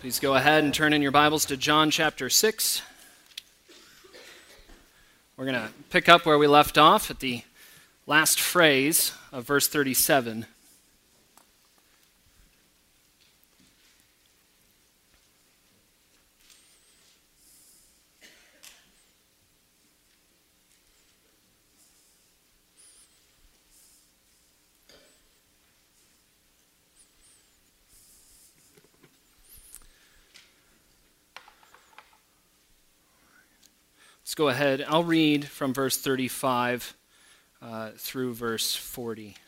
Please go ahead and turn in your Bibles to John chapter 6. We're going to pick up where we left off at the last phrase of verse 37. Let's go ahead. I'll read from verse 35 through verse 40.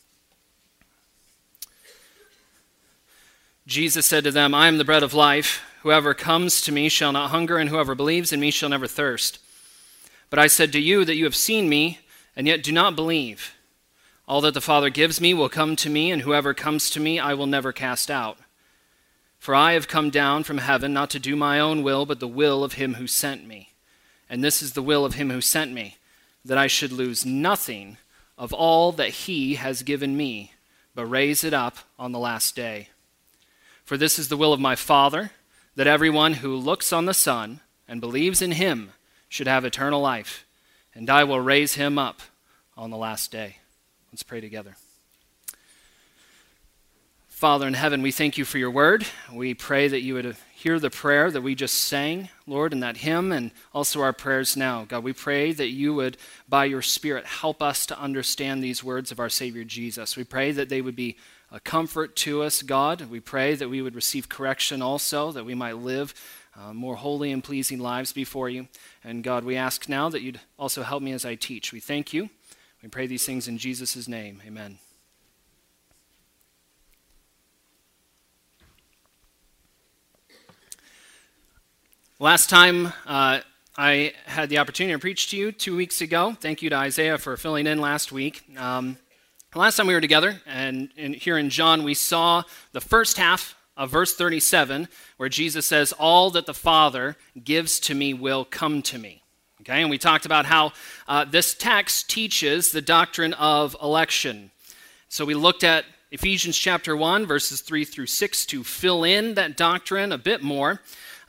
Jesus said to them, "I am the bread of life. Whoever comes to me shall not hunger, and whoever believes in me shall never thirst. But I said to you that you have seen me, and yet do not believe. All that the Father gives me will come to me, and whoever comes to me I will never cast out. For I have come down from heaven not to do my own will, but the will of him who sent me. And this is the will of him who sent me, that I should lose nothing of all that he has given me, but raise it up on the last day. For this is the will of my Father, that everyone who looks on the Son and believes in him should have eternal life, and I will raise him up on the last day." Let's pray together. Father in heaven, we thank you for your word. We pray that you would hear the prayer that we just sang, Lord, in that hymn, and also our prayers now. God, we pray that you would, by your Spirit, help us to understand these words of our Savior Jesus. We pray that they would be a comfort to us, God. We pray that we would receive correction also, that we might live more holy and pleasing lives before you. And God, we ask now that you'd also help me as I teach. We thank you. We pray these things in Jesus' name. Amen. Last time I had the opportunity to preach to you 2 weeks ago. Thank you to Isaiah for filling in last week. Last time we were together, and here in John, we saw the first half of verse 37, where Jesus says, "All that the Father gives to me will come to me." Okay, and we talked about how this text teaches the doctrine of election. So we looked at Ephesians chapter 1, verses 3 through 6 to fill in that doctrine a bit more.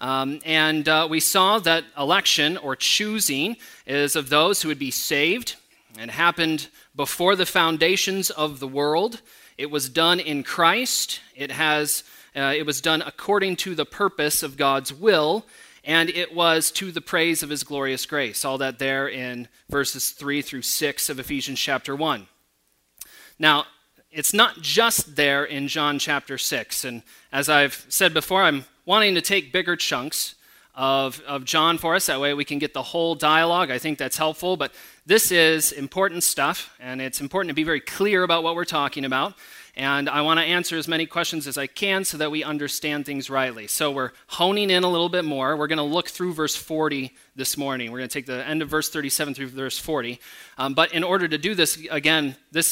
And we saw that election, or choosing, is of those who would be saved. It happened before the foundations of the world. It was done in Christ. It was done according to the purpose of God's will, and it was to the praise of his glorious grace. All that there in verses 3 through 6 of Ephesians chapter 1. Now, it's not just there in John chapter 6, and as I've said before, I'm wanting to take bigger chunks of John for us. That way we can get the whole dialogue. I think that's helpful. But this is important stuff, and it's important to be very clear about what we're talking about. And I want to answer as many questions as I can so that we understand things rightly. So we're honing in a little bit more. We're going to look through verse 40 this morning. We're going to take the end of verse 37 through verse 40. But in order to do this, again,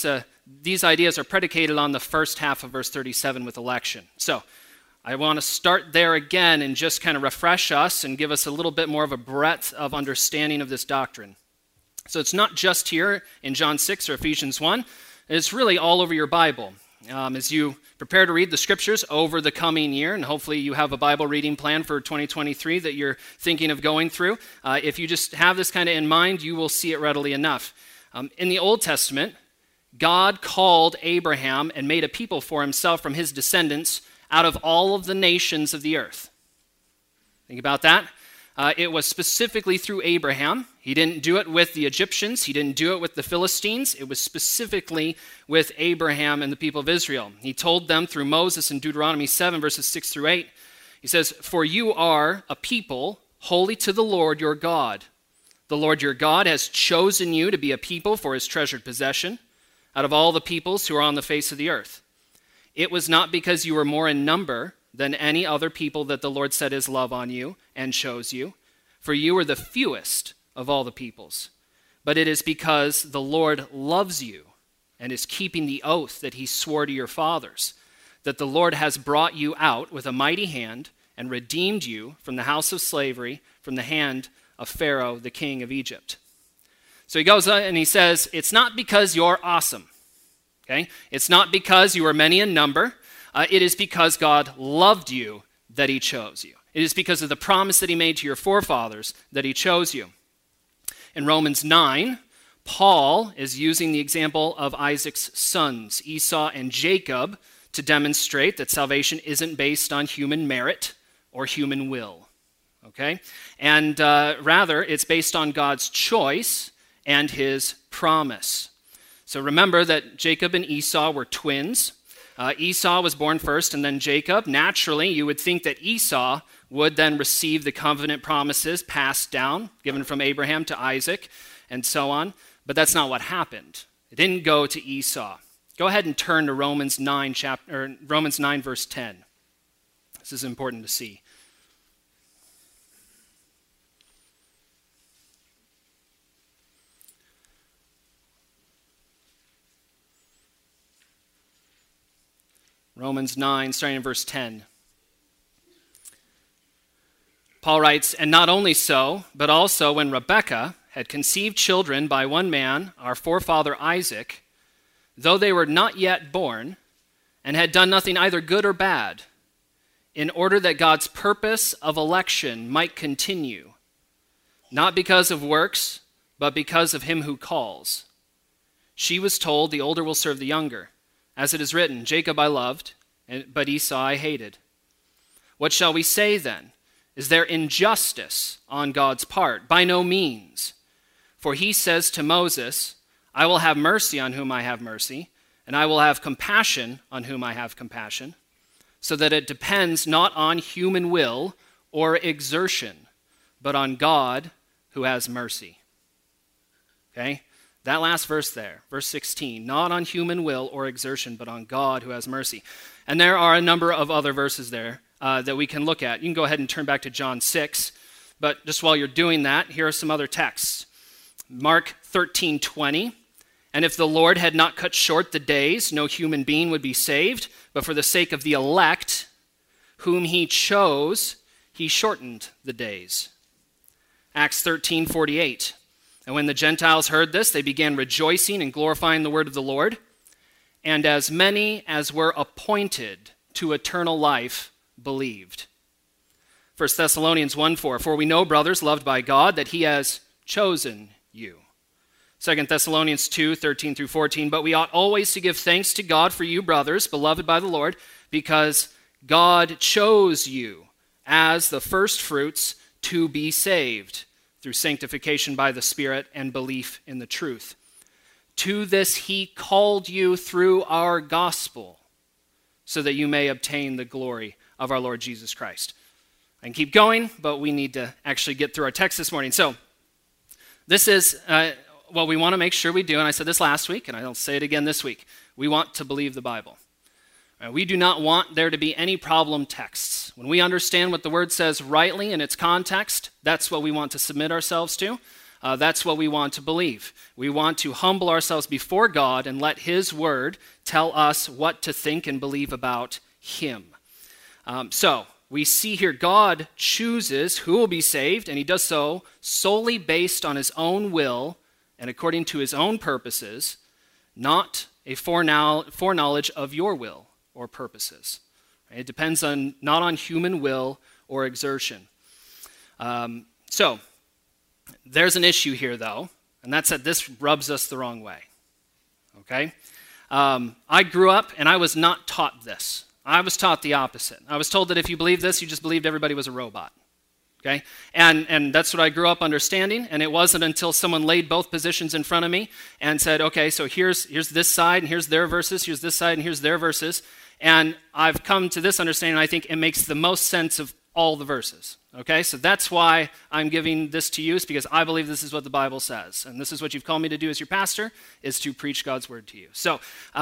these ideas are predicated on the first half of verse 37 with election. So I want to start there again and just kind of refresh us and give us a little bit more of a breadth of understanding of this doctrine. So it's not just here in John 6 or Ephesians 1. It's really all over your Bible. As you prepare to read the scriptures over the coming year, and hopefully you have a Bible reading plan for 2023 that you're thinking of going through, if you just have this kind of in mind, you will see it readily enough. In the Old Testament, God called Abraham and made a people for himself from his descendants out of all of the nations of the earth. Think about that. It was specifically through Abraham. He didn't do it with the Egyptians. He didn't do it with the Philistines. It was specifically with Abraham and the people of Israel. He told them through Moses in Deuteronomy 7, verses 6 through 8. He says, "For you are a people holy to the Lord your God. The Lord your God has chosen you to be a people for his treasured possession out of all the peoples who are on the face of the earth. It was not because you were more in number than any other people that the Lord set his love on you and chose you, for you were the fewest of all the peoples. But it is because the Lord loves you and is keeping the oath that he swore to your fathers, that the Lord has brought you out with a mighty hand and redeemed you from the house of slavery, from the hand of Pharaoh, the king of Egypt." So he goes and he says, it's not because you're awesome. Okay? It's not because you are many in number. It is because God loved you that he chose you. It is because of the promise that he made to your forefathers that he chose you. In Romans 9, Paul is using the example of Isaac's sons, Esau and Jacob, to demonstrate that salvation isn't based on human merit or human will. Okay? And rather, it's based on God's choice and his promise. So remember that Jacob and Esau were twins. Esau was born first and then Jacob. Naturally, you would think that Esau would then receive the covenant promises passed down, given from Abraham to Isaac, and so on. But that's not what happened. It didn't go to Esau. Go ahead and turn to Romans 9, verse 10. This is important to see. Romans 9, starting in verse 10. Paul writes, "And not only so, but also when Rebekah had conceived children by one man, our forefather Isaac, though they were not yet born, and had done nothing either good or bad, in order that God's purpose of election might continue, not because of works, but because of him who calls. She was told, the older will serve the younger. As it is written, Jacob I loved, but Esau I hated. What shall we say then? Is there injustice on God's part? By no means. For he says to Moses, I will have mercy on whom I have mercy, and I will have compassion on whom I have compassion, so that it depends not on human will or exertion, but on God who has mercy." Okay? That last verse there, verse 16, not on human will or exertion, but on God who has mercy. And there are a number of other verses there that we can look at. You can go ahead and turn back to John 6, but just while you're doing that, here are some other texts. Mark 13:20, "And if the Lord had not cut short the days, no human being would be saved, but for the sake of the elect, whom he chose, he shortened the days." Acts 13:48, "And when the Gentiles heard this, they began rejoicing and glorifying the word of the Lord. And as many as were appointed to eternal life believed." 1 Thessalonians 1:4, "For we know, brothers, loved by God, that he has chosen you." 2 Thessalonians 2:13 through 14, "But we ought always to give thanks to God for you, brothers, beloved by the Lord, because God chose you as the first fruits to be saved through sanctification by the Spirit and belief in the truth. To this he called you through our gospel, so that you may obtain the glory of our Lord Jesus Christ." I can keep going, but we need to actually get through our text this morning. So this is what we want to make sure we do, and I said this last week, and I'll say it again this week. We want to believe the Bible. We do not want there to be any problem texts. When we understand what the Word says rightly in its context, that's what we want to submit ourselves to. That's what we want to believe. We want to humble ourselves before God and let His Word tell us what to think and believe about Him. So we see here God chooses who will be saved, and He does so solely based on His own will and according to His own purposes, not a foreknowledge of your will or purposes. It depends not on human will or exertion. So there's an issue here, though, and that's that this rubs us the wrong way. Okay? I grew up and I was not taught this. I was taught the opposite. I was told that if you believe this, you just believed everybody was a robot. Okay? And that's what I grew up understanding, and it wasn't until someone laid both positions in front of me and said, okay, so here's this side, and here's their verses, here's this side, and here's their verses, and I've come to this understanding, I think it makes the most sense of all the verses. Okay? So that's why I'm giving this to you, is because I believe this is what the Bible says, and this is what you've called me to do as your pastor, is to preach God's word to you. So,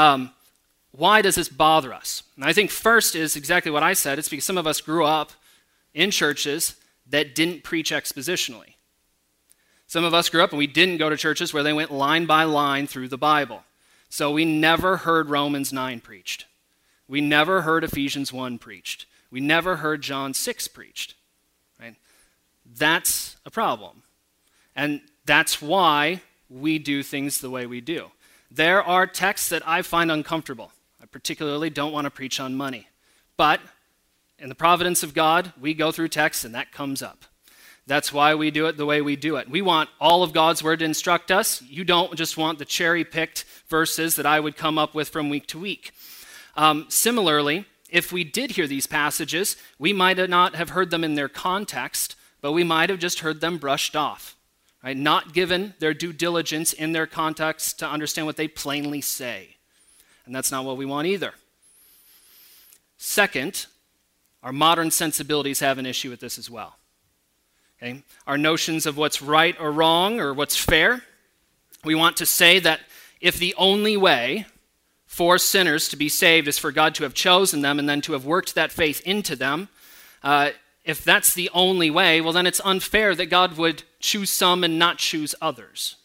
why does this bother us? And I think first is exactly what I said. It's because some of us grew up in churches that didn't preach expositionally. Some of us grew up and we didn't go to churches where they went line by line through the Bible. So we never heard Romans 9 preached. We never heard Ephesians 1 preached. We never heard John 6 preached. Right? That's a problem. And that's why we do things the way we do. There are texts that I find uncomfortable. I particularly don't want to preach on money. But In the providence of God, we go through text and that comes up. That's why we do it the way we do it. We want all of God's word to instruct us. You don't just want the cherry-picked verses that I would come up with from week to week. Similarly, if we did hear these passages, we might not have heard them in their context, but we might have just heard them brushed off, right? Not given their due diligence in their context to understand what they plainly say. And that's not what we want either. Second, our modern sensibilities have an issue with this as well. Okay? Our notions of what's right or wrong or what's fair, we want to say that if the only way for sinners to be saved is for God to have chosen them and then to have worked that faith into them, if that's the only way, well then it's unfair that God would choose some and not choose others.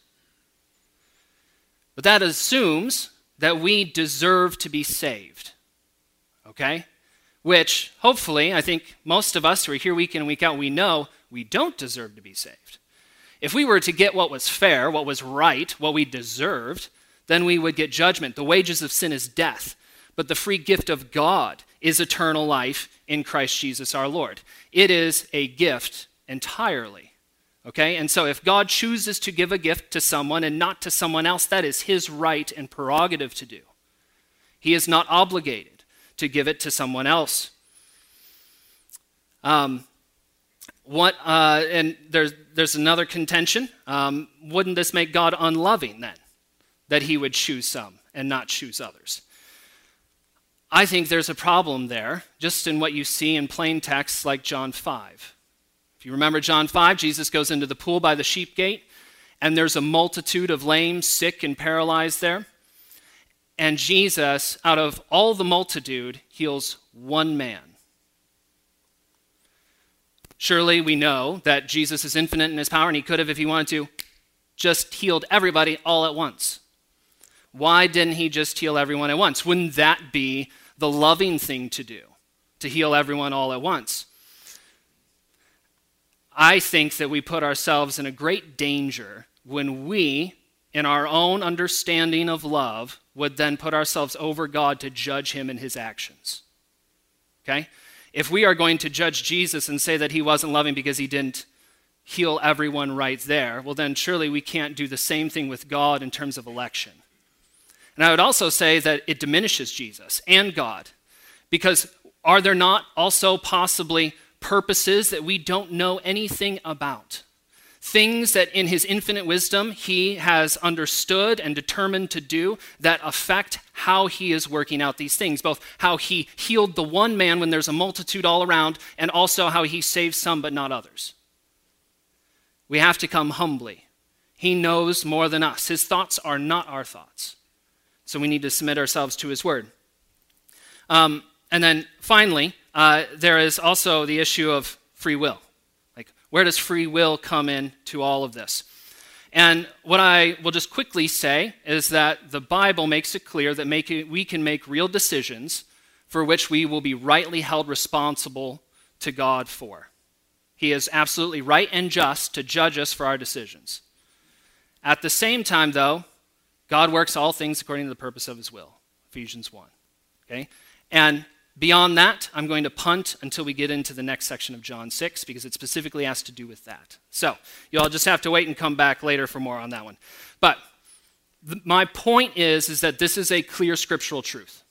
But that assumes that we deserve to be saved, okay? Which, hopefully, I think most of us who are here week in and week out, we know we don't deserve to be saved. If we were to get what was fair, what was right, what we deserved, then we would get judgment. The wages of sin is death, but the free gift of God is eternal life in Christ Jesus our Lord. It is a gift entirely, okay? And so if God chooses to give a gift to someone and not to someone else, that is his right and prerogative to do. He is not obligated to give it to someone else. And there's another contention. Wouldn't this make God unloving then, that he would choose some and not choose others? I think there's a problem there, just in what you see in plain texts like John 5. If you remember John 5, Jesus goes into the pool by the sheep gate, and there's a multitude of lame, sick, and paralyzed there. And Jesus, out of all the multitude, heals one man. Surely we know that Jesus is infinite in his power, and he could have, if he wanted to, just healed everybody all at once. Why didn't he just heal everyone at once? Wouldn't that be the loving thing to do, to heal everyone all at once? I think that we put ourselves in a great danger when we, in our own understanding of love, would then put ourselves over God to judge him and his actions. Okay? If we are going to judge Jesus and say that he wasn't loving because he didn't heal everyone right there, well then surely we can't do the same thing with God in terms of election. And I would also say that it diminishes Jesus and God, because are there not also possibly purposes that we don't know anything about? Things that in his infinite wisdom he has understood and determined to do that affect how he is working out these things, both how he healed the one man when there's a multitude all around, and also how he saves some but not others. We have to come humbly. He knows more than us. His thoughts are not our thoughts. So we need to submit ourselves to his word. And then finally, there is also the issue of free will. Like, where does free will come in to all of this? And what I will just quickly say is that the Bible makes it clear that we can make real decisions for which we will be rightly held responsible to God for. He is absolutely right and just to judge us for our decisions. At the same time, though, God works all things according to the purpose of his will, Ephesians 1. Okay? And beyond that, I'm going to punt until we get into the next section of John 6, because it specifically has to do with that. So you'll just have to wait and come back later for more on that one. But my point is that this is a clear scriptural truth.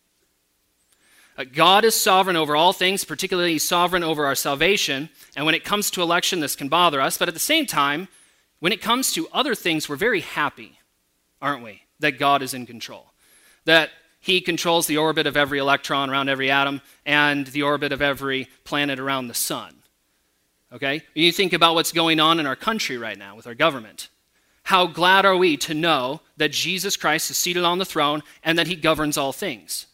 God is sovereign over all things, particularly he's sovereign over our salvation. And when it comes to election, this can bother us. But at the same time, when it comes to other things, we're very happy, aren't we, that God is in control, that he controls the orbit of every electron around every atom and the orbit of every planet around the sun. Okay? You think about what's going on in our country right now with our government. How glad are we to know that Jesus Christ is seated on the throne and that he governs all things?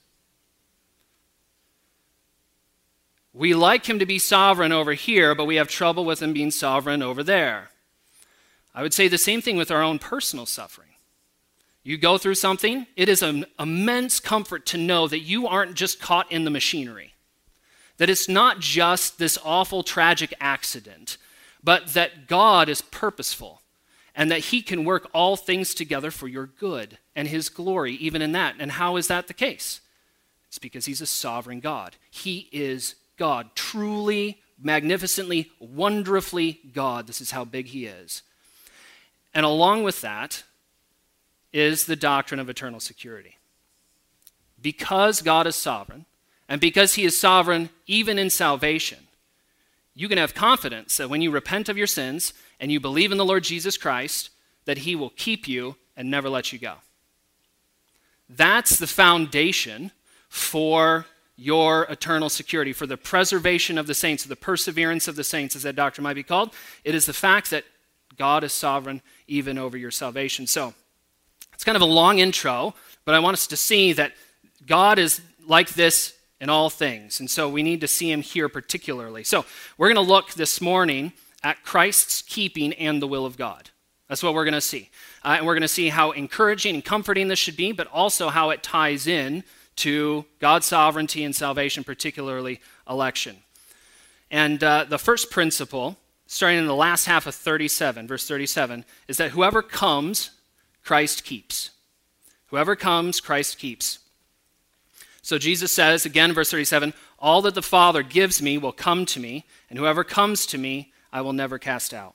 We like him to be sovereign over here, but we have trouble with him being sovereign over there. I would say the same thing with our own personal suffering. You go through something, it is an immense comfort to know that you aren't just caught in the machinery, that it's not just this awful, tragic accident, but that God is purposeful and that he can work all things together for your good and his glory, even in that. And how is that the case? It's because he's a sovereign God. He is God, truly, magnificently, wonderfully God. This is how big he is. And along with that is the doctrine of eternal security. Because God is sovereign, and because he is sovereign even in salvation, you can have confidence that when you repent of your sins and you believe in the Lord Jesus Christ, that he will keep you and never let you go. That's the foundation for your eternal security, for the preservation of the saints, the perseverance of the saints, as that doctrine might be called. It is the fact that God is sovereign even over your salvation. So it's kind of a long intro, but I want us to see that God is like this in all things. And so we need to see him here particularly. So we're going to look this morning at Christ's keeping and the will of God. That's what we're going to see. And we're going to see how encouraging and comforting this should be, but also how it ties in to God's sovereignty and salvation, particularly election. And the first principle, starting in the last half of 37, verse 37, is that whoever comes, Christ keeps. Whoever comes, Christ keeps. So Jesus says, again, verse 37, all that the Father gives me will come to me, and whoever comes to me, I will never cast out.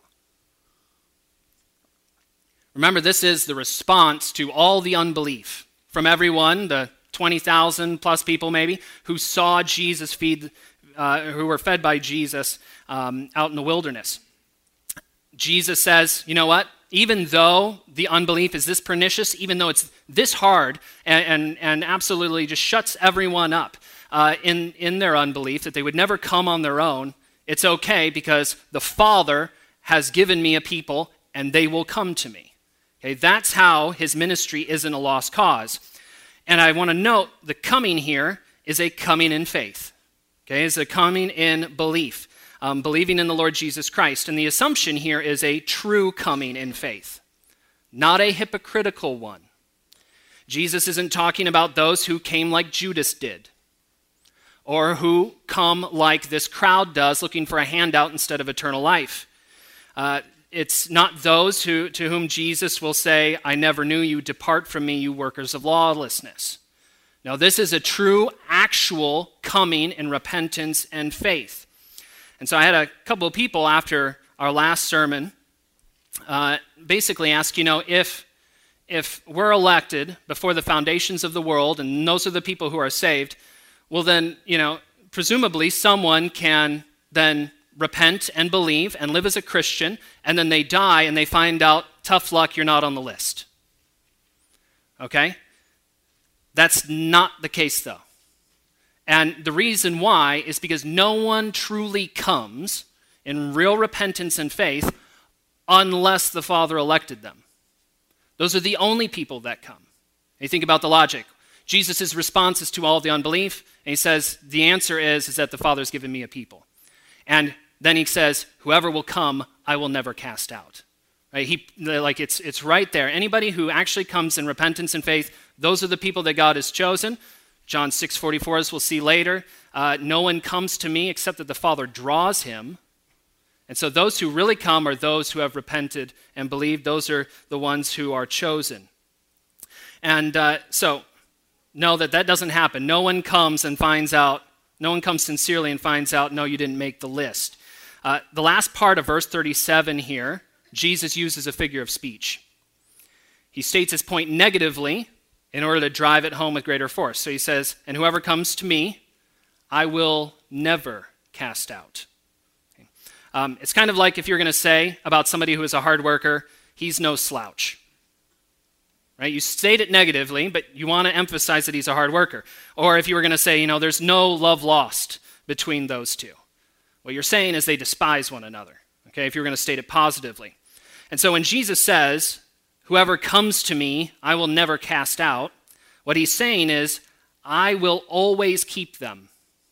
Remember, this is the response to all the unbelief from everyone, the 20,000 plus people maybe, who saw Jesus feed, who were fed by Jesus out in the wilderness. Jesus says, you know what? Even though the unbelief is this pernicious, even though it's this hard and absolutely just shuts everyone up in their unbelief, that they would never come on their own, it's okay because the Father has given me a people and they will come to me. Okay, that's how his ministry isn't a lost cause. And I want to note the coming here is a coming in faith. Okay, it's a coming in belief. Believing in the Lord Jesus Christ. And the assumption here is a true coming in faith, not a hypocritical one. Jesus isn't talking about those who came like Judas did, or who come like this crowd does, looking for a handout instead of eternal life. It's not those to whom Jesus will say, I never knew you, depart from me, you workers of lawlessness. No, this is a true, actual coming in repentance and faith. And so I had a couple of people after our last sermon basically ask, if we're elected before the foundations of the world, and those are the people who are saved, well then, presumably someone can then repent and believe and live as a Christian, and then they die and they find out, tough luck, you're not on the list. Okay? That's not the case though. And the reason why is because no one truly comes in real repentance and faith unless the Father elected them. Those are the only people that come. And you think about the logic. Jesus' response is to all the unbelief, and he says, the answer is that the Father's given me a people. And then he says, whoever will come, I will never cast out. Right? It's right there. Anybody who actually comes in repentance and faith, those are the people that God has chosen. John 6:44, as we'll see later, no one comes to me except that the Father draws him. And so those who really come are those who have repented and believed. Those are the ones who are chosen. And so know that doesn't happen. No one comes sincerely and finds out, no, you didn't make the list. The last part of verse 37 here, Jesus uses a figure of speech. He states his point negatively in order to drive it home with greater force. So he says, and whoever comes to me, I will never cast out. Okay. It's kind of like if you're going to say about somebody who is a hard worker, he's no slouch. Right? You state it negatively, but you want to emphasize that he's a hard worker. Or if you were going to say, there's no love lost between those two. What you're saying is they despise one another. Okay, if you're going to state it positively. And so when Jesus says, whoever comes to me, I will never cast out, what he's saying is, I will always keep them.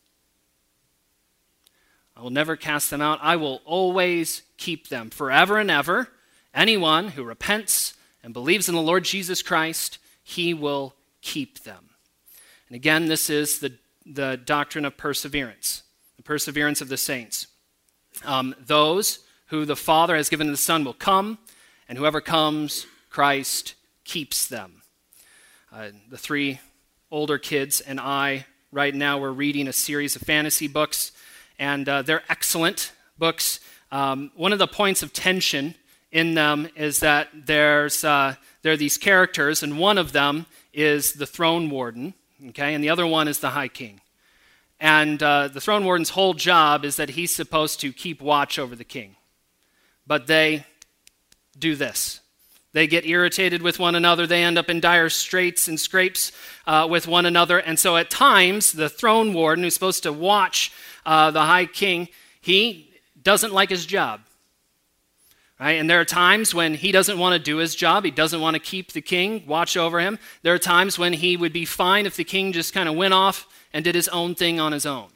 I will never cast them out. I will always keep them forever and ever. Anyone who repents and believes in the Lord Jesus Christ, he will keep them. And again, this is the doctrine of perseverance, the perseverance of the saints. Those who the Father has given to the Son will come, and whoever comes, Christ keeps them. The three older kids and I right now. We're reading a series of fantasy books, and they're excellent books. One of the points of tension in them is that there are these characters, and one of them is the throne warden, okay, and the other one is the high king. And the throne warden's whole job is that he's supposed to keep watch over the king. But they do this. They get irritated with one another. They end up in dire straits and scrapes with one another. And so at times, the throne warden, who's supposed to watch the high king, he doesn't like his job. Right? And there are times when he doesn't want to do his job. He doesn't want to keep the king, watch over him. There are times when he would be fine if the king just kind of went off and did his own thing on his own.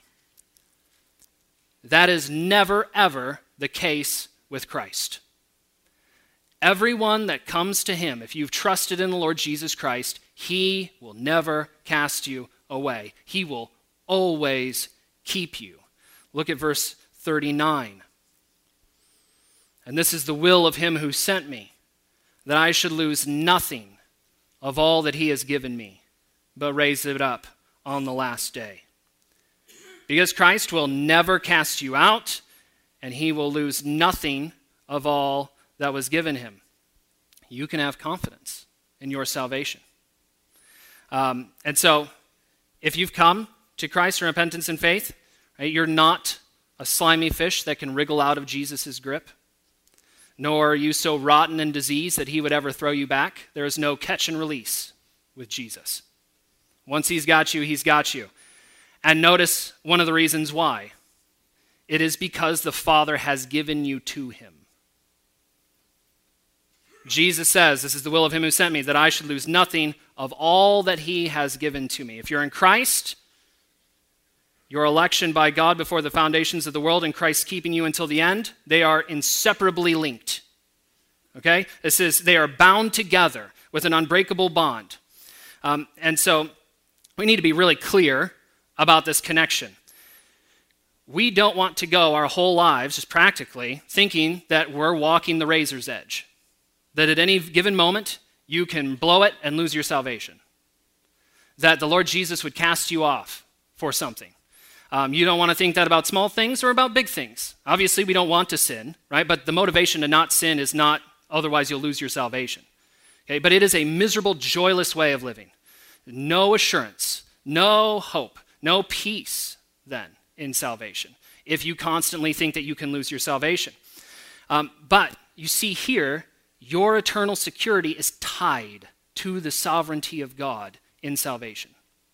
That is never, ever the case with Christ. Everyone that comes to him, if you've trusted in the Lord Jesus Christ, he will never cast you away. He will always keep you. Look at verse 39. And this is the will of him who sent me, that I should lose nothing of all that he has given me, but raise it up on the last day. Because Christ will never cast you out, and he will lose nothing of all that was given him. You can have confidence in your salvation. And so, if you've come to Christ in repentance and faith, right, you're not a slimy fish that can wriggle out of Jesus' grip, nor are you so rotten and diseased that he would ever throw you back. There is no catch and release with Jesus. Once he's got you, he's got you. And notice one of the reasons why. It is because the Father has given you to him. Jesus says, this is the will of him who sent me, that I should lose nothing of all that he has given to me. If you're in Christ, your election by God before the foundations of the world and Christ keeping you until the end, they are inseparably linked. Okay? This is, they are bound together with an unbreakable bond. And so we need to be really clear about this connection. We don't want to go our whole lives, just practically, thinking that we're walking the razor's edge. That at any given moment, you can blow it and lose your salvation. That the Lord Jesus would cast you off for something. You don't want to think that about small things or about big things. Obviously, we don't want to sin, right? But the motivation to not sin is not, otherwise you'll lose your salvation. Okay? But it is a miserable, joyless way of living. No assurance, no hope, no peace then in salvation if you constantly think that you can lose your salvation. But you see here, your eternal security is tied to the sovereignty of God in salvation.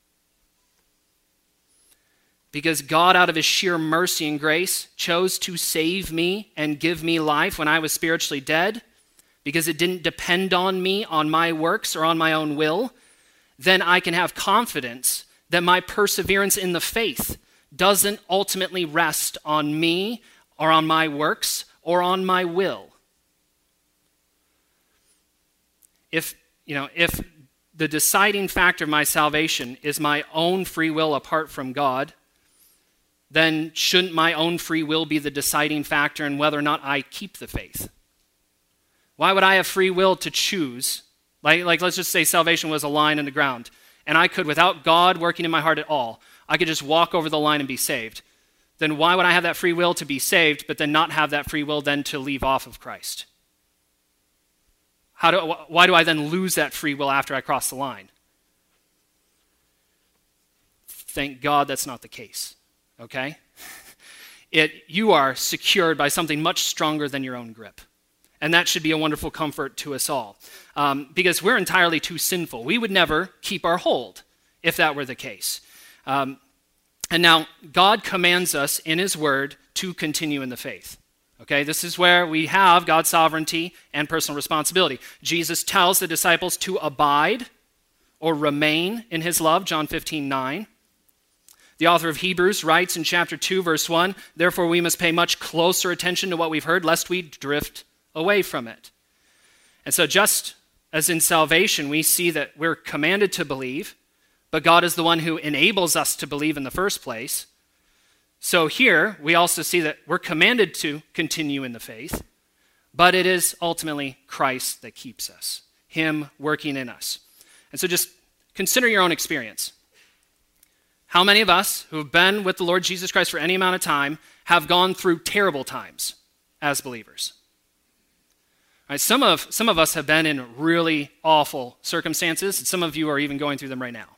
Because God, out of his sheer mercy and grace, chose to save me and give me life when I was spiritually dead, because it didn't depend on me, on my works, or on my own will, then I can have confidence that my perseverance in the faith doesn't ultimately rest on me or on my works or on my will. If the deciding factor of my salvation is my own free will apart from God, then shouldn't my own free will be the deciding factor in whether or not I keep the faith? Why would I have free will to choose? Like let's just say salvation was a line in the ground, and I could, without God working in my heart at all, I could just walk over the line and be saved. Then why would I have that free will to be saved, but then not have that free will then to leave off of Christ? Why do I then lose that free will after I cross the line? Thank God that's not the case, okay? You are secured by something much stronger than your own grip. And that should be a wonderful comfort to us all. Because we're entirely too sinful. We would never keep our hold if that were the case. And now, God commands us in his word to continue in the faith. Okay, this is where we have God's sovereignty and personal responsibility. Jesus tells the disciples to abide or remain in his love, John 15:9. The author of Hebrews writes in chapter 2, verse 1, therefore we must pay much closer attention to what we've heard, lest we drift away from it. And so just as in salvation, we see that we're commanded to believe, but God is the one who enables us to believe in the first place. So here, we also see that we're commanded to continue in the faith, but it is ultimately Christ that keeps us, him working in us. And so just consider your own experience. How many of us who have been with the Lord Jesus Christ for any amount of time have gone through terrible times as believers? Right, some of us have been in really awful circumstances, and some of you are even going through them right now.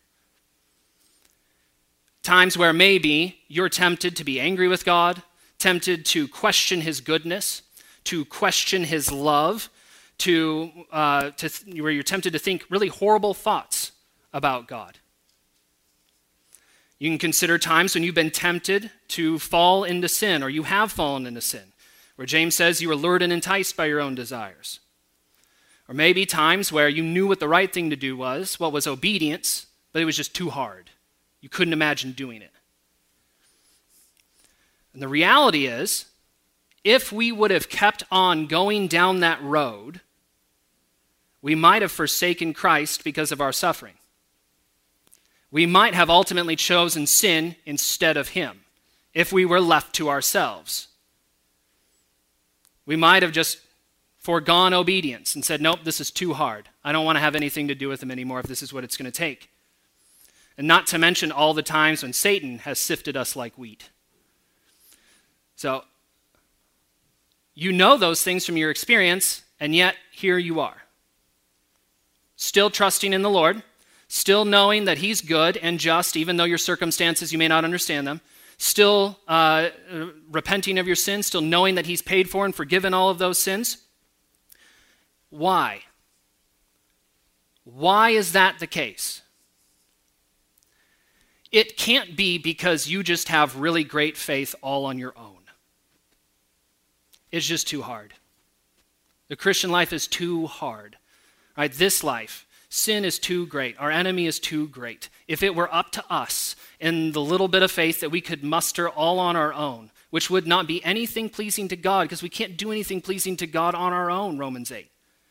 Times where maybe you're tempted to be angry with God, tempted to question his goodness, to question his love, where you're tempted to think really horrible thoughts about God. You can consider times when you've been tempted to fall into sin, or you have fallen into sin, where James says you were lured and enticed by your own desires. Or maybe times where you knew what the right thing to do was, what was obedience, but it was just too hard. You couldn't imagine doing it. And the reality is, if we would have kept on going down that road, we might have forsaken Christ because of our suffering. We might have ultimately chosen sin instead of him if we were left to ourselves. We might have just foregone obedience and said, nope, this is too hard. I don't want to have anything to do with him anymore if this is what it's going to take. And not to mention all the times when Satan has sifted us like wheat. So, you know those things from your experience, and yet here you are. Still trusting in the Lord, still knowing that he's good and just, even though your circumstances, you may not understand them, still repenting of your sins, still knowing that he's paid for and forgiven all of those sins. Why? Why is that the case? It can't be because you just have really great faith all on your own. It's just too hard. The Christian life is too hard. Right? This life, sin is too great. Our enemy is too great. If it were up to us in the little bit of faith that we could muster all on our own, which would not be anything pleasing to God, because we can't do anything pleasing to God on our own, Romans 8.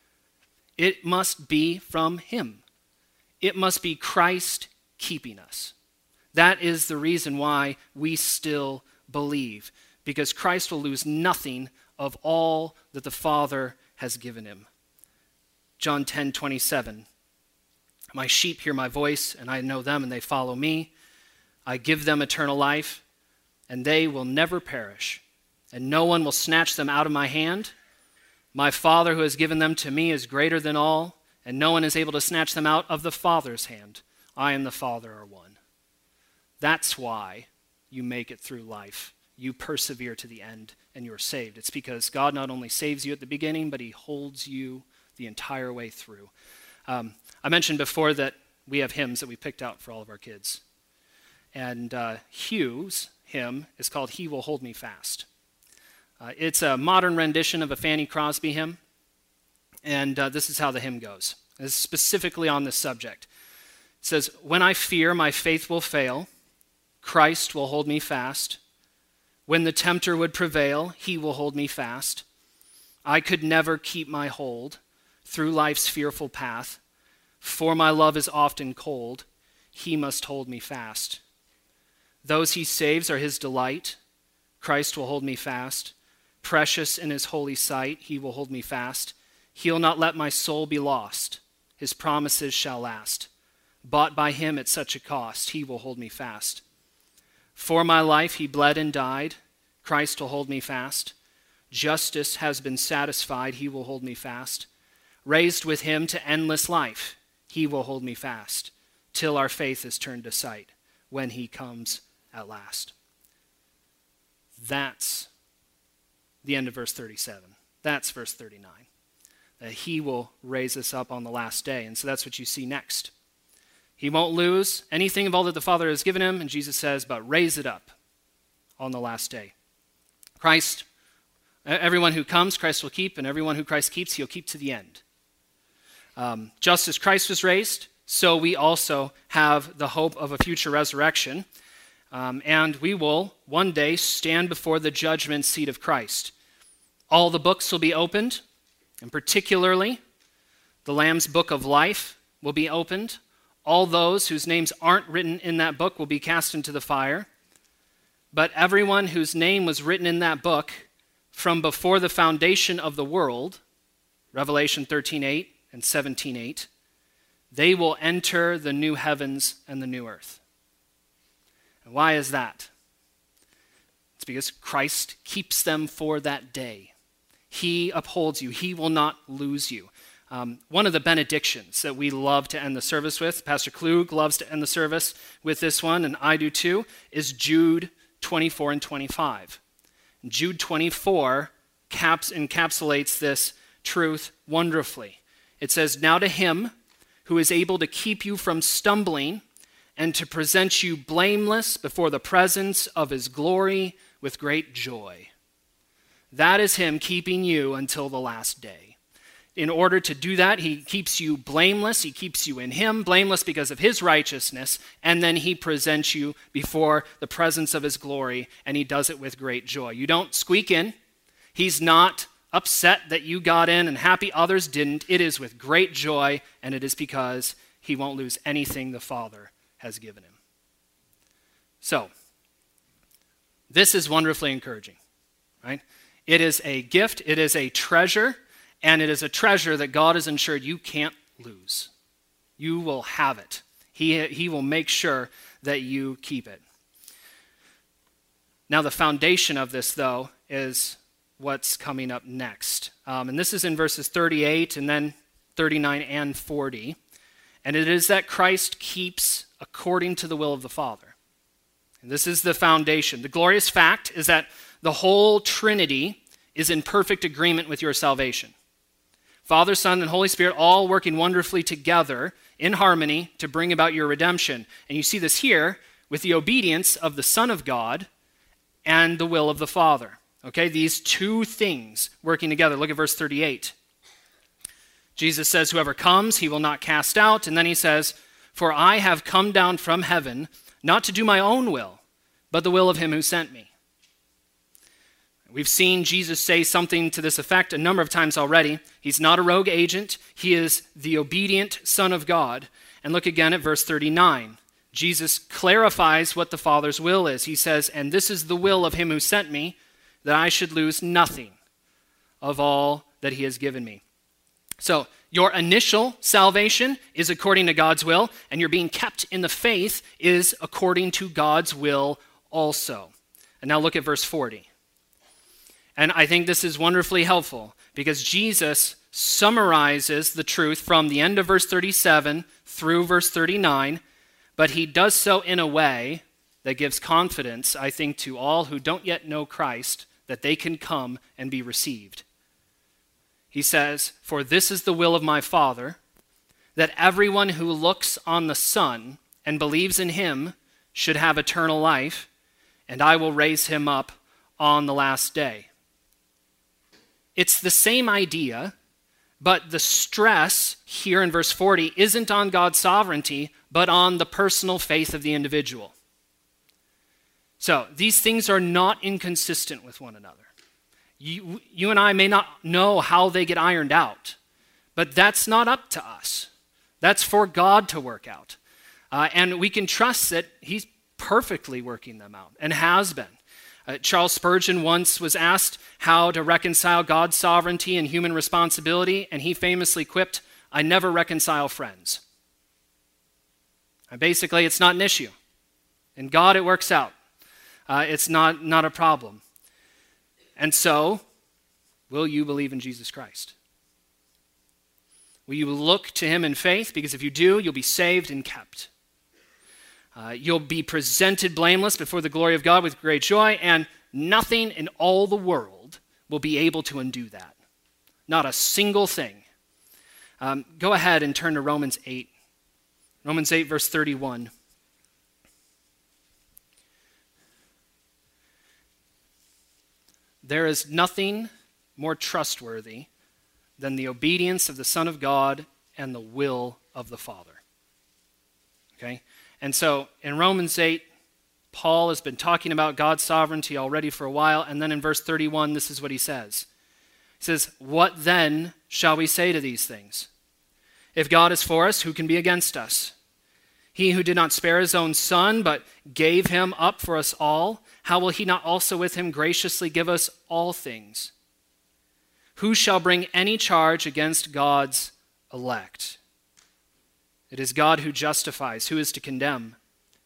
It must be from him. It must be Christ keeping us. That is the reason why we still believe, because Christ will lose nothing of all that the Father has given him. John 10:27. My sheep hear my voice, and I know them, and they follow me. I give them eternal life, and they will never perish, and no one will snatch them out of my hand. My Father who has given them to me is greater than all, and no one is able to snatch them out of the Father's hand. I and the Father are one. That's why you make it through life. You persevere to the end, and you're saved. It's because God not only saves you at the beginning, but he holds you the entire way through. I mentioned before that we have hymns that we picked out for all of our kids. And Hugh's hymn is called He Will Hold Me Fast. It's a modern rendition of a Fanny Crosby hymn. And this is how the hymn goes. It's specifically on this subject. It says, when I fear my faith will fail, Christ will hold me fast. When the tempter would prevail, he will hold me fast. I could never keep my hold through life's fearful path, for my love is often cold. He must hold me fast. Those he saves are his delight. Christ will hold me fast. Precious in his holy sight, he will hold me fast. He'll not let my soul be lost. His promises shall last. Bought by him at such a cost, he will hold me fast. For my life he bled and died. Christ will hold me fast. Justice has been satisfied. He will hold me fast. Raised with him to endless life, he will hold me fast, till our faith is turned to sight, when he comes at last. That's the end of verse 37. That's verse 39. That he will raise us up on the last day. And so that's what you see next. He won't lose anything of all that the Father has given him, and Jesus says, but raise it up on the last day. Christ, everyone who comes, Christ will keep, and everyone who Christ keeps, he'll keep to the end. Just as Christ was raised, so we also have the hope of a future resurrection, and we will one day stand before the judgment seat of Christ. All the books will be opened, and particularly the Lamb's book of life will be opened. All those whose names aren't written in that book will be cast into the fire. But everyone whose name was written in that book from before the foundation of the world, Revelation 13:8 and 17:8, they will enter the new heavens and the new earth. And why is that? It's because Christ keeps them for that day. He upholds you. He will not lose you. One of the benedictions that we love to end the service with, Pastor Klug loves to end the service with this one, and I do too, is Jude 24 and 25. Jude 24 encapsulates this truth wonderfully. It says, "Now to him who is able to keep you from stumbling and to present you blameless before the presence of his glory with great joy." That is him keeping you until the last day. In order to do that, he keeps you blameless. He keeps you in him, blameless because of his righteousness, and then he presents you before the presence of his glory, and he does it with great joy. You don't squeak in. He's not upset that you got in and happy others didn't. It is with great joy, and it is because he won't lose anything the Father has given him. So, this is wonderfully encouraging, right? It is a gift, it is a treasure, and it is a treasure that God has ensured you can't lose. You will have it. He will make sure that you keep it. Now, the foundation of this, though, is what's coming up next. And this is in verses 38 and then 39 and 40. And it is that Christ keeps according to the will of the Father. And this is the foundation. The glorious fact is that the whole Trinity is in perfect agreement with your salvation. Father, Son, and Holy Spirit all working wonderfully together in harmony to bring about your redemption. And you see this here with the obedience of the Son of God and the will of the Father. Okay, these two things working together. Look at verse 38. Jesus says, "Whoever comes, he will not cast out." And then he says, "For I have come down from heaven, not to do my own will, but the will of him who sent me." We've seen Jesus say something to this effect a number of times already. He's not a rogue agent. He is the obedient Son of God. And look again at verse 39. Jesus clarifies what the Father's will is. He says, "And this is the will of him who sent me, that I should lose nothing of all that he has given me." So your initial salvation is according to God's will, and your being kept in the faith is according to God's will also. And now look at verse 40. And I think this is wonderfully helpful because Jesus summarizes the truth from the end of verse 37 through verse 39, but he does so in a way that gives confidence, I think, to all who don't yet know Christ, that they can come and be received. He says, "For this is the will of my Father, that everyone who looks on the Son and believes in him should have eternal life, and I will raise him up on the last day." It's the same idea, but the stress here in verse 40 isn't on God's sovereignty, but on the personal faith of the individual. So these things are not inconsistent with one another. You and I may not know how they get ironed out, but that's not up to us. That's for God to work out. And we can trust that he's perfectly working them out and has been. Charles Spurgeon once was asked how to reconcile God's sovereignty and human responsibility, and he famously quipped, "I never reconcile friends." And basically, it's not an issue. In God, it works out. It's not a problem. And so, will you believe in Jesus Christ? Will you look to him in faith? Because if you do, you'll be saved and kept. You'll be presented blameless before the glory of God with great joy, and nothing in all the world will be able to undo that. Not a single thing. Go ahead and turn to Romans 8. Romans 8, verse 31. There is nothing more trustworthy than the obedience of the Son of God and the will of the Father. Okay? And so in Romans 8, Paul has been talking about God's sovereignty already for a while, and then in verse 31, this is what he says. He says, "What then shall we say to these things? If God is for us, who can be against us? He who did not spare his own Son, but gave him up for us all, how will he not also with him graciously give us all things? Who shall bring any charge against God's elect? It is God who justifies. Who is to condemn?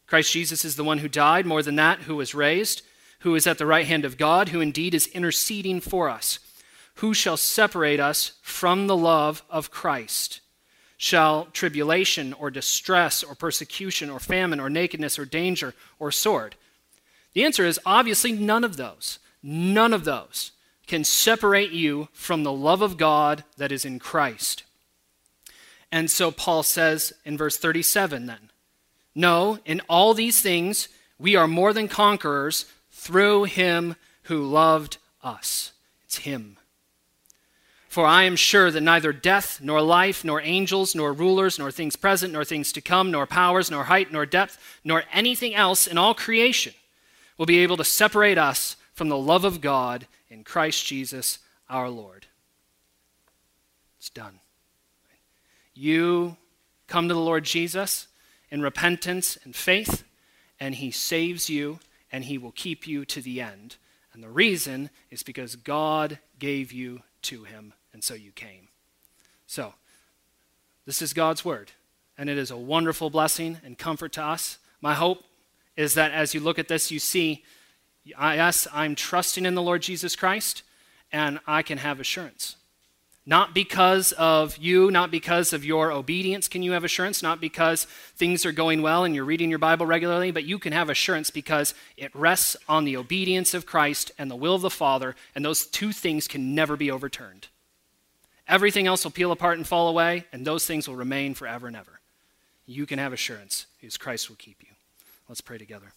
Christ Jesus is the one who died, more than that, who was raised, who is at the right hand of God, who indeed is interceding for us. Who shall separate us from the love of Christ? Shall tribulation or distress or persecution or famine or nakedness or danger or sword? The answer is obviously none of those. None of those can separate you from the love of God that is in Christ. And so Paul says in verse 37 then, no, in all these things we are more than conquerors through him who loved us. It's him. For I am sure that neither death, nor life, nor angels, nor rulers, nor things present, nor things to come, nor powers, nor height, nor depth, nor anything else in all creation will be able to separate us from the love of God in Christ Jesus our Lord. It's done. You come to the Lord Jesus in repentance and faith, and he saves you, and he will keep you to the end. And the reason is because God gave you to him, and so you came. So, this is God's word, and it is a wonderful blessing and comfort to us. My hope is that as you look at this, you see, yes, I'm trusting in the Lord Jesus Christ, and I can have assurance. Not because of you, not because of your obedience can you have assurance, not because things are going well and you're reading your Bible regularly, but you can have assurance because it rests on the obedience of Christ and the will of the Father, and those two things can never be overturned. Everything else will peel apart and fall away, and those things will remain forever and ever. You can have assurance because Christ will keep you. Let's pray together.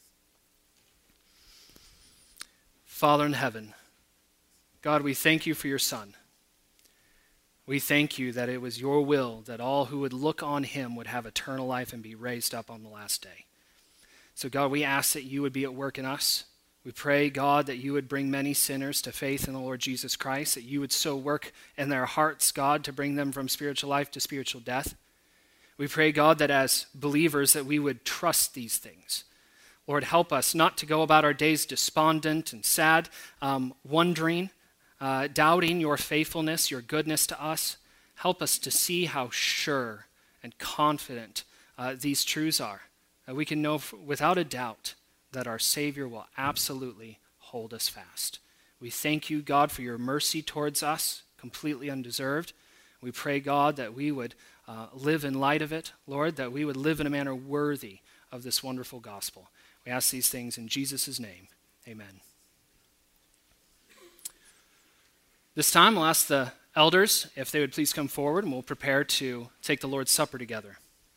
Father in heaven, God, we thank you for your Son. We thank you that it was your will that all who would look on him would have eternal life and be raised up on the last day. So God, we ask that you would be at work in us. We pray, God, that you would bring many sinners to faith in the Lord Jesus Christ, that you would so work in their hearts, God, to bring them from spiritual life to spiritual death. We pray, God, that as believers that we would trust these things. Lord, help us not to go about our days despondent and sad, wondering, doubting your faithfulness, your goodness to us. Help us to see how sure and confident these truths are. We can know without a doubt that our Savior will absolutely hold us fast. We thank you, God, for your mercy towards us, completely undeserved. We pray, God, that we would live in light of it, Lord, that we would live in a manner worthy of this wonderful gospel. We ask these things in Jesus' name. Amen. This time, I'll ask the elders if they would please come forward, and we'll prepare to take the Lord's Supper together.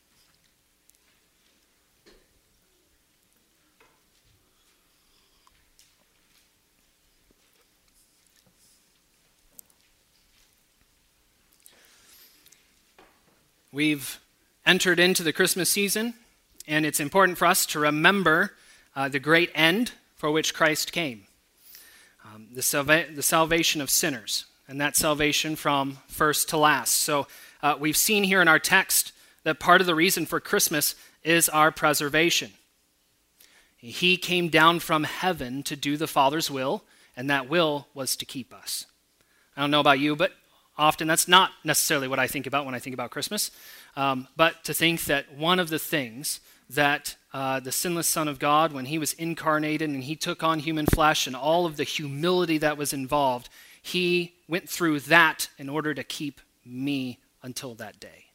We've entered into the Christmas season, and it's important for us to remember the great end for which Christ came. The salvation of sinners, and that salvation from first to last. So we've seen here in our text that part of the reason for Christmas is our preservation. He came down from heaven to do the Father's will, and that will was to keep us. I don't know about you, but often that's not necessarily what I think about when I think about Christmas. But to think that one of the things that the sinless Son of God, when he was incarnated and he took on human flesh and all of the humility that was involved, he went through that in order to keep me until that day.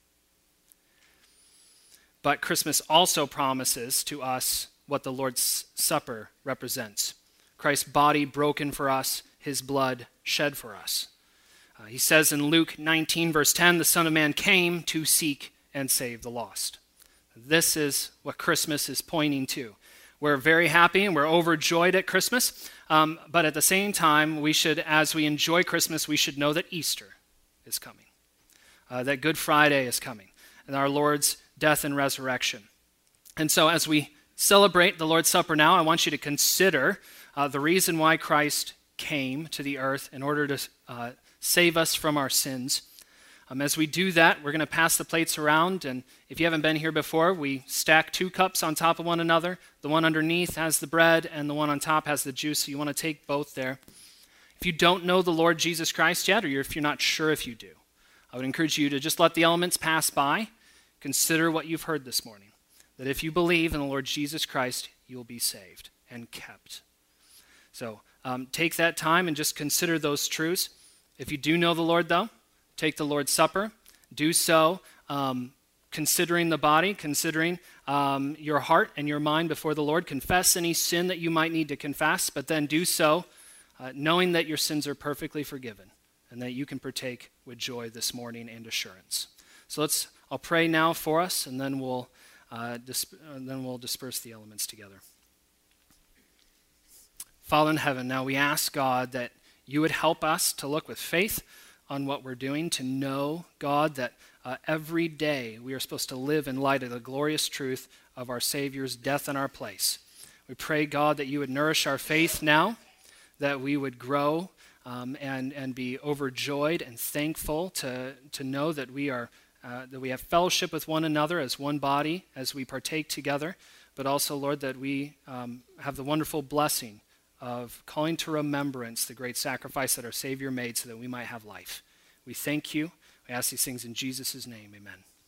But Christmas also promises to us what the Lord's Supper represents. Christ's body broken for us, his blood shed for us. He says in Luke 19, verse 10, the Son of Man came to seek and save the lost. This is what Christmas is pointing to. We're very happy and we're overjoyed at Christmas, but at the same time, we should, as we enjoy Christmas, we should know that Easter is coming, that Good Friday is coming, and our Lord's death and resurrection. And so as we celebrate the Lord's Supper now, I want you to consider the reason why Christ came to the earth in order to save us from our sins. As we do that, we're going to pass the plates around, and if you haven't been here before, we stack 2 cups on top of one another. The one underneath has the bread, and the one on top has the juice, so you want to take both there. If you don't know the Lord Jesus Christ yet, or if you're not sure if you do, I would encourage you to just let the elements pass by. Consider what you've heard this morning. that if you believe in the Lord Jesus Christ, you will be saved and kept. So take that time and just consider those truths. If you do know the Lord, though, take the Lord's Supper. Do so considering the body, considering your heart and your mind before the Lord. Confess any sin that you might need to confess, but then do so knowing that your sins are perfectly forgiven and that you can partake with joy this morning and assurance. So I'll pray now for us, and then we'll disperse the elements together. Father in heaven, now we ask, God, that you would help us to look with faith on what we're doing, to know, God, that every day we are supposed to live in light of the glorious truth of our Savior's death in our place. We pray, God, that you would nourish our faith now, that we would grow and be overjoyed and thankful to know that we have fellowship with one another as one body as we partake together, but also, Lord, that we have the wonderful blessing of calling to remembrance the great sacrifice that our Savior made so that we might have life. We thank you. We ask these things in Jesus' name. Amen.